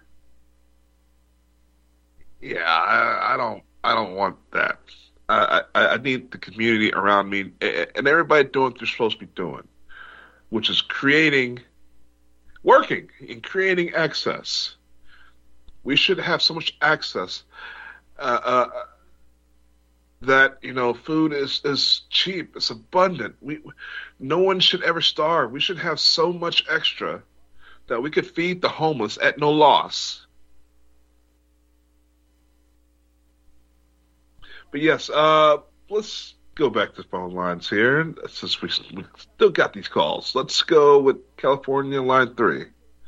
Yeah, I, I don't. I don't want that. I, I, I need the community around me and everybody doing what they're supposed to be doing, which is creating, working, and creating access. We should have so much access uh, uh, that you know, food is, is cheap, it's abundant. We, no one should ever starve. We should have so much extra that we could feed the homeless at no loss. But yes, uh, let's go back to phone lines here. Since we, we still got these calls, let's go with California line three.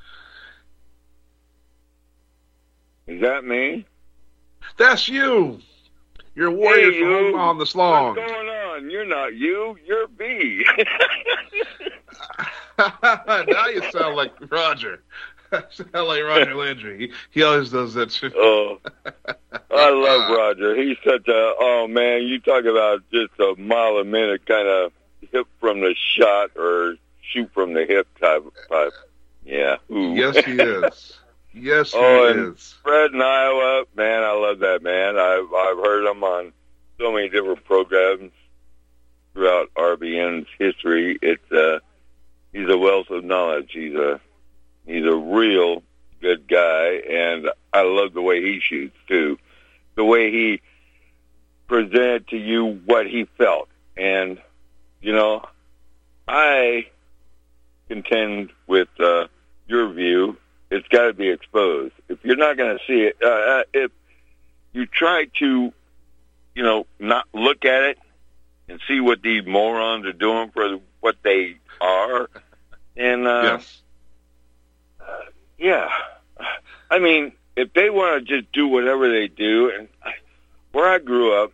Is that me? That's you. You're a warrior Hey, from you. home on this long. What's going on? You're not you. You're B. Now you sound like Roger. Sound like Roger Landry. He, he always does that too. Oh, I love Roger. He's such a, oh man, you talk about just a mile a minute kind of hip from the shot or shoot from the hip type. type. Yeah. Ooh. Yes, he is. Yes, he oh, and is. Fred in Iowa, man, I love that man. I've, I've heard him on so many different programs throughout R B N's history. It's, uh, he's a wealth of knowledge. He's a, He's a real good guy, and I love the way he shoots, too. The way he presented to you what he felt. And, you know, I contend with uh, your view, it's got to be exposed. If you're not going to see it, uh, if you try to, you know, not look at it and see what these morons are doing for what they are, and, uh, yes. Yeah. I mean, if they want to just do whatever they do, and I, where I grew up,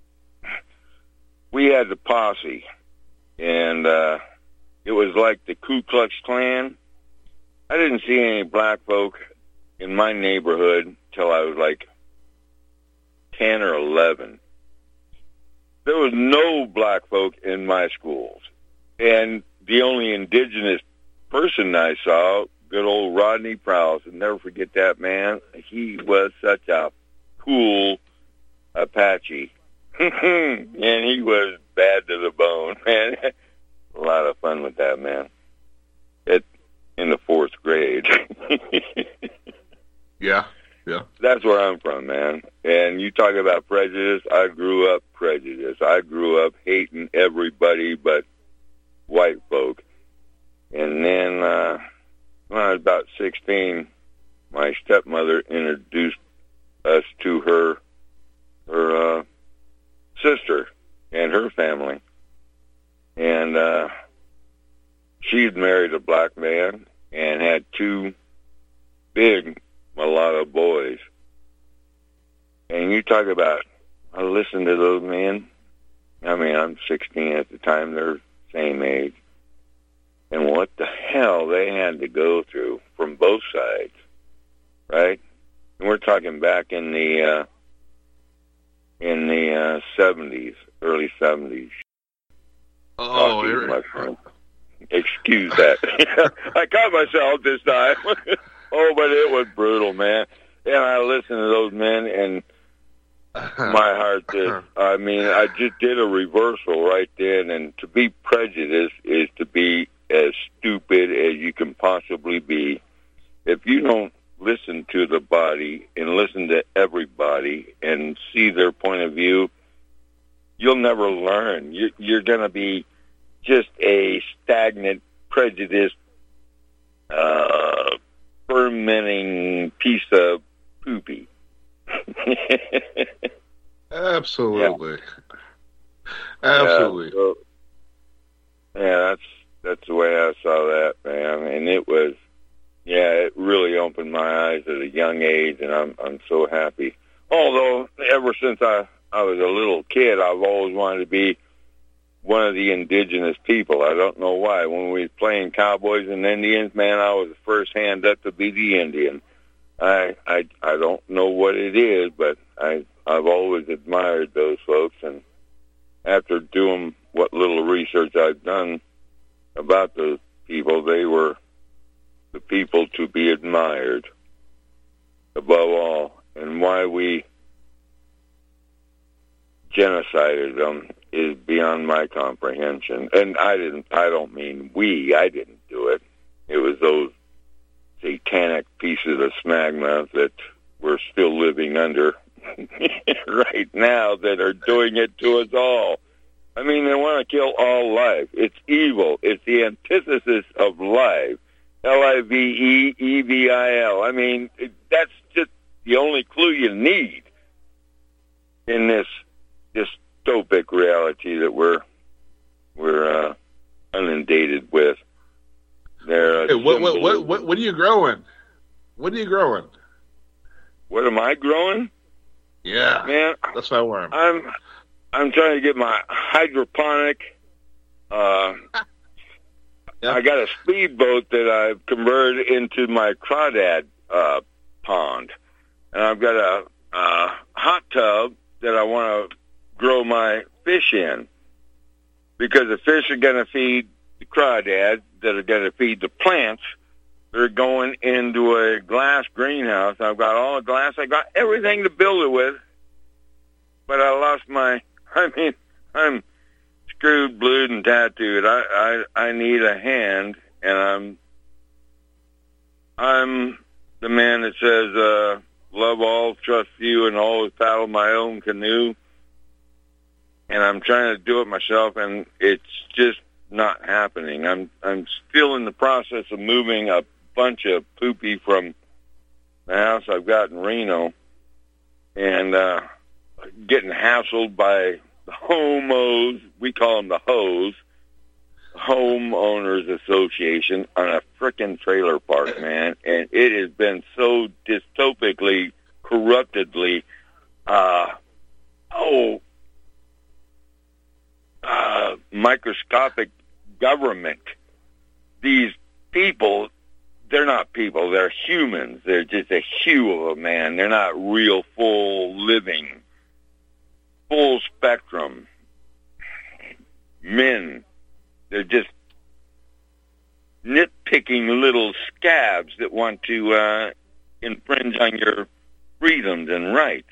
we had the posse, and uh, it was like the Ku Klux Klan. I didn't see any black folk in my neighborhood till I was like ten or eleven. There was no black folk in my schools, and the only indigenous person I saw, good old Rodney Prowse, and never forget that man. He was such a cool Apache. And he was bad to the bone, man. A lot of fun with that man. It, in the fourth grade. Yeah, yeah. That's where I'm from, man. And you talk about prejudice, I grew up prejudiced. I grew up hating everybody but white folk. And then, uh, when I was about sixteen, my stepmother introduced us to her her uh, sister and her family. And uh, she'd married a black man and had two big mulatto boys. And you talk about, I listened to those men. I mean, I'm sixteen at the time. They're same age. And what the hell they had to go through from both sides, right? And we're talking back in the uh, in the uh, seventies, early seventies. Oh, Talking, my friend. Excuse that. I caught myself this time. Oh, but it was brutal, man. And I listened to those men, and my heart just, I mean, I just did a reversal right then. And to be prejudiced is to be as stupid as you can possibly be. If you don't listen to the body and listen to everybody and see their point of view, you'll never learn. You, you're going to be just a stagnant, prejudiced, uh, fermenting piece of poopy. Absolutely. Yeah. Absolutely. Yeah, so, yeah, that's that's the way I saw that, man. And it was, yeah, it really opened my eyes at a young age, and I'm I'm so happy. Although ever since I I was a little kid, I've always wanted to be one of the indigenous people. I don't know why. When we was playing cowboys and Indians, man, I was the first hand up to be the Indian. I I I don't know what it is, but I I've always admired those folks, and after doing what little research I've done about those people, they were the people to be admired above all. And why we genocided them is beyond my comprehension. And I didn't, I don't mean we, I didn't do it. It was those satanic pieces of smegma that we're still living under right now that are doing it to us all. I mean, they want to kill all life. It's evil. It's the antithesis of life. L I V E E V I L. I mean, it, that's just the only clue you need in this dystopic reality that we're we're uh, inundated with. There. Hey, what, what what what what are you growing? What are you growing? What am I growing? Yeah, man, that's my worm. I'm I'm trying to get my hydroponic. Uh, Yep. I got a speedboat that I've converted into my crawdad uh, pond. And I've got a uh, hot tub that I want to grow my fish in. Because the fish are going to feed the crawdads that are going to feed the plants. They're going into a glass greenhouse. I've got all the glass. I got everything to build it with. But I lost my, I mean, I'm screwed, blued, and tattooed. I, I, I need a hand, and I'm, I'm the man that says, uh, love all, trust few, and always paddle my own canoe. And I'm trying to do it myself, and it's just not happening. I'm, I'm still in the process of moving a bunch of poopy from the house I've got in Reno, and, uh, getting hassled by the homos, we call them the hoes, Homeowners Association, on a frickin' trailer park, man. And it has been so dystopically, corruptedly, uh, oh, uh, microscopic government. These people, they're not people, they're humans. They're just a hue of a man. They're not real, full, living, full spectrum men. They're just nitpicking little scabs that want to uh, infringe on your freedoms and rights.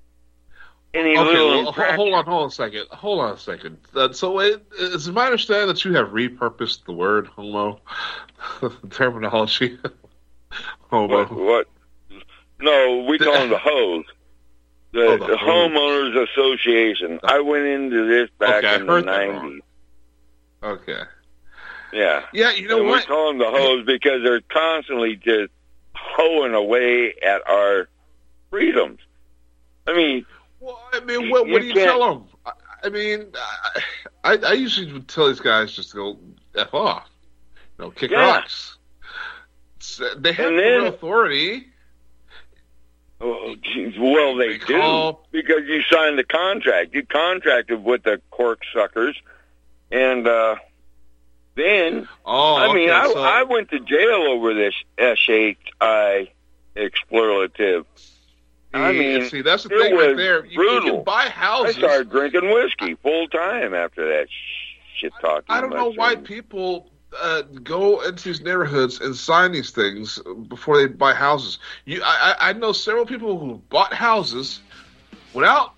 Any okay, little well, infraction- hold on, hold on a second. Hold on a second. Uh, so, it, is it my understanding that you have repurposed the word homo, the terminology? Homo. What, what? No, we call them the hoes. The, Oh, the the hoes. Homeowners Association. I went into this back Okay, I in the heard that wrong. nineties. Okay. Yeah. Yeah, you know and what? we call them the hoes because they're constantly just hoeing away at our freedoms. I mean, Well, I mean, what, You what do you can't- tell them? I, I mean, I, I usually would tell these guys just to go F off. You know, kick Yeah. rocks. It's, uh, they have And no then- real authority. oh, geez, well, they They do call- because you signed the contract. You contracted with the cork suckers, and uh, then Oh, I mean, okay, I, so, I went to jail over this S H I explorative. I see, mean, see, that's the it thing right was there. You, you brutal. can buy I houses. started drinking whiskey full time after that shit talking. I don't know why people uh, go into these neighborhoods and sign these things before they buy houses. You, I, I I know several people who bought houses without,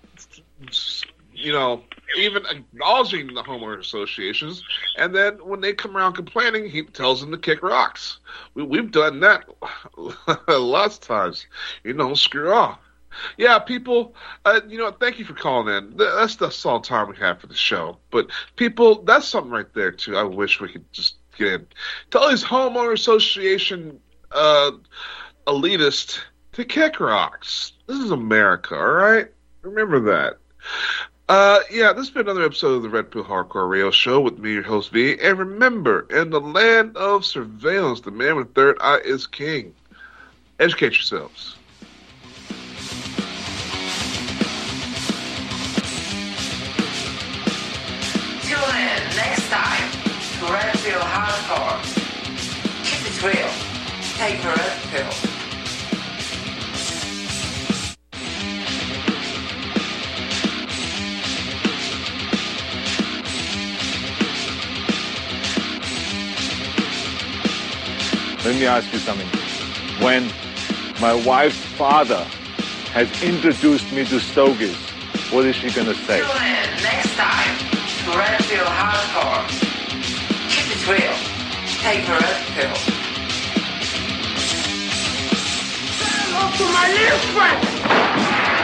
you know, even acknowledging the homeowner associations, and then when they come around complaining, he tells them to kick rocks. We, we've done that lots of times. You know, screw off. Yeah, people, uh, you know, thank you for calling in. Th- That's, that's all the time we have for the show. But people, that's something right there, too. I wish we could just get in. Tell these homeowner association uh, elitists to kick rocks. This is America, all right? Remember that. Uh, yeah, this has been another episode of the Red Pill Hardcore Radio Show with me, your host, V. And remember, in the land of surveillance, the man with the third eye is king. Educate yourselves. Tune in next time to Red Pill Hardcore. Keep it real. Take the red pill. Let me ask you something. When my wife's father has introduced me to stogies, what is she going to say? Tune in next time to Red Pill Hardcore. Keep it real. Take the red pill. Hello to my little friend.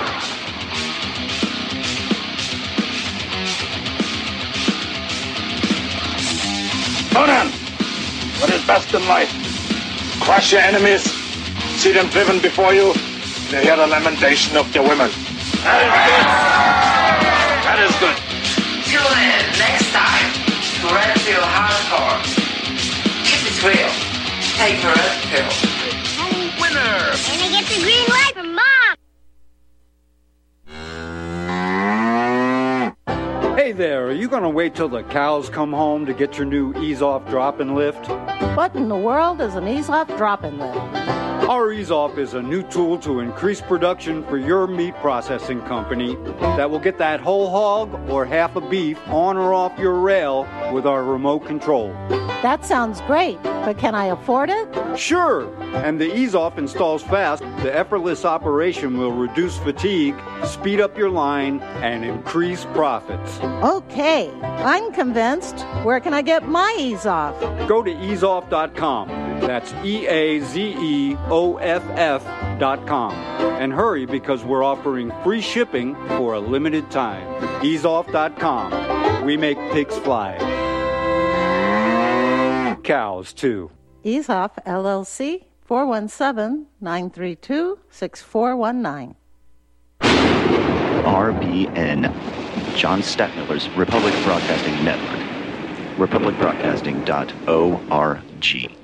Conan, what is best in life? Crush your enemies, see them driven before you, and hear the lamentation of your women. That is good. That is good. Tune in next time to Red Pill Hardcore. Keep it real. Take the red pill. And I get the green light from Mom. Hey, there, are you going to wait till the cows come home to get your new ease-off drop-in lift? What in the world is an ease-off drop-in lift? Our ease-off is a new tool to increase production for your meat processing company that will get that whole hog or half a beef on or off your rail with our remote control. That sounds great, but can I afford it? Sure, and the ease-off installs fast. The effortless operation will reduce fatigue, speed up your line, and increase profits. Okay, I'm convinced. Where can I get my ease-off? Go to ease off dot com. That's E A Z E O F F dot com. And hurry, because we're offering free shipping for a limited time. ease off dot com. We make pigs fly. Cows, too. EaseOff, L L C, four one seven, nine three two, six four one nine. R B N, John Stadtmiller's Republic Broadcasting Network. republic broadcasting dot org.